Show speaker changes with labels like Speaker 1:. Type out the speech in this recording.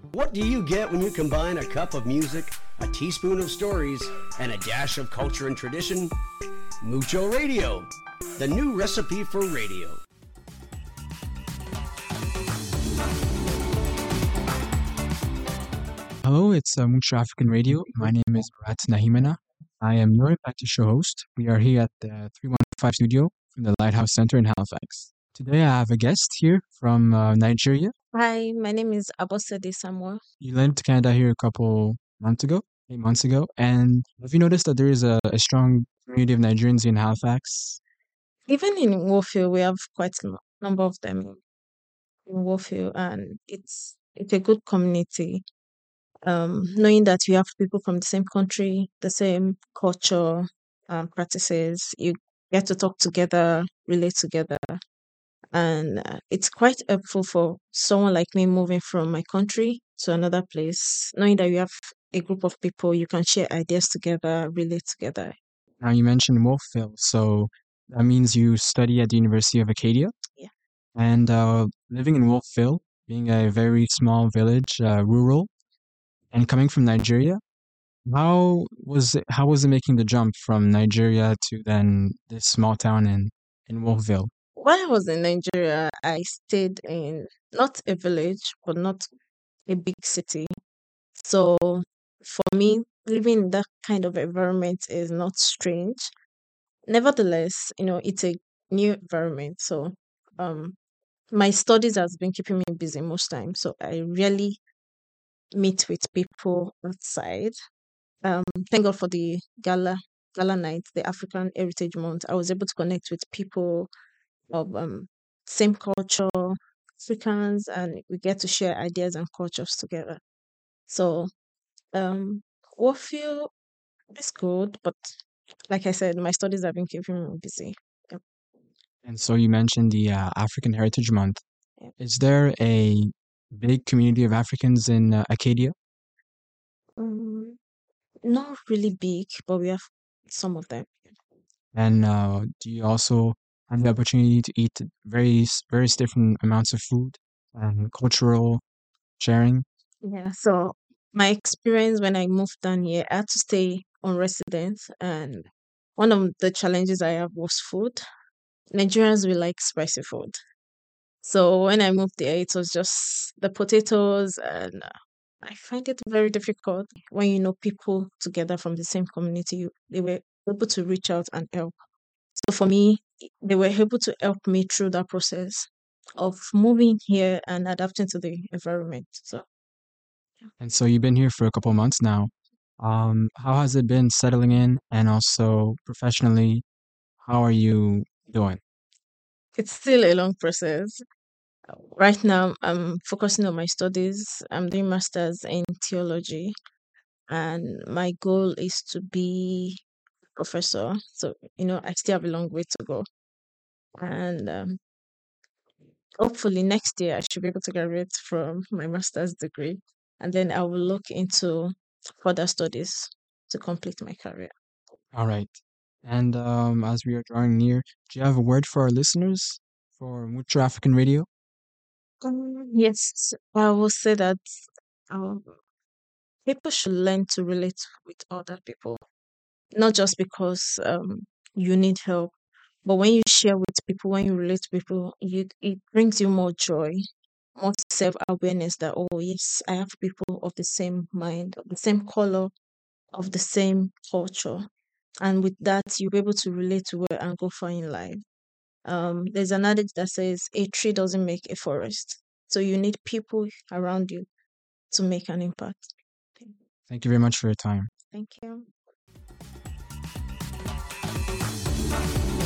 Speaker 1: What do you get when you combine a cup of music, a teaspoon of stories, and a dash of culture and tradition? Mucho Radio, the new recipe for radio.
Speaker 2: Hello, it's Mucho African Radio. My name is Murat Nahimana. I am your Impact Show host. We are here at the 315 studio from the Lighthouse Center in Halifax. Today I have a guest here from Nigeria.
Speaker 3: Hi, my name is Abosede Samuel.
Speaker 2: You landed to Canada here a couple months ago, 8 months ago. And have you noticed that there is a strong community of Nigerians in Halifax?
Speaker 3: Even in Warfield, we have quite a number of them in Warfield, and it's a good community. Knowing that you have people from the same country, the same culture, practices, you get to talk together, relate together, and it's quite helpful for someone like me moving from my country to another place. Knowing that you have a group of people, you can share ideas together, relate together.
Speaker 2: Now you mentioned Wolfville, so that means you study at the University of Acadia.
Speaker 3: Yeah.
Speaker 2: And living in Wolfville, being a very small village, rural, and coming from Nigeria, how was it making the jump from Nigeria to then this small town in Wolfville?
Speaker 3: While I was in Nigeria, I stayed in not a village, but not a big city. So for me, living in that kind of environment is not strange. Nevertheless, it's a new environment. So um, my studies has been keeping me busy most times. So I really meet with people outside. Thank God for the gala night, the African Heritage Month. I was able to connect with people of same culture, Africans, and we get to share ideas and cultures together. So um Warfield is good, but like I said, my studies have been keeping me busy. Yep.
Speaker 2: And so you mentioned the African Heritage Month.
Speaker 3: Yep.
Speaker 2: Is there a big community of Africans in Acadia?
Speaker 3: Um, Not really big, but we have some of them.
Speaker 2: And do you also have the opportunity to eat various different amounts of food and cultural sharing?
Speaker 3: Yeah. So my experience when I moved down here, I had to stay on residence, and one of the challenges I have was food. Nigerians we like spicy food. So when I moved there, it was just the potatoes, and I find it very difficult when you know people together from the same community. They were able to reach out and help. So for me, they were able to help me through that process of moving here and adapting to the environment. So
Speaker 2: And so you've been here for a couple months now. How has it been settling in and also professionally, how are you doing?
Speaker 3: it's still a long process. Right now, I'm focusing on my studies. I'm doing masters in theology, and my goal is to be professor. So I still have a long way to go, and hopefully next year I should be able to graduate from my master's degree, and then I will look into further studies to complete my career.
Speaker 2: All right. And as we are drawing near, do you have a word for our listeners for Mucho African Radio?
Speaker 3: Yes, I will say that um, people should learn to relate with other people, not just because you need help, but when you share with people, when you relate to people, it brings you more joy, more self awareness that, oh, yes, I have people of the same mind, of the same color, of the same culture. And with that, you'll be able to relate to it and go far in life. There's an adage that says a tree doesn't make a forest. So you need people around you to make an impact.
Speaker 2: Thank you very much for your time.
Speaker 3: Thank you.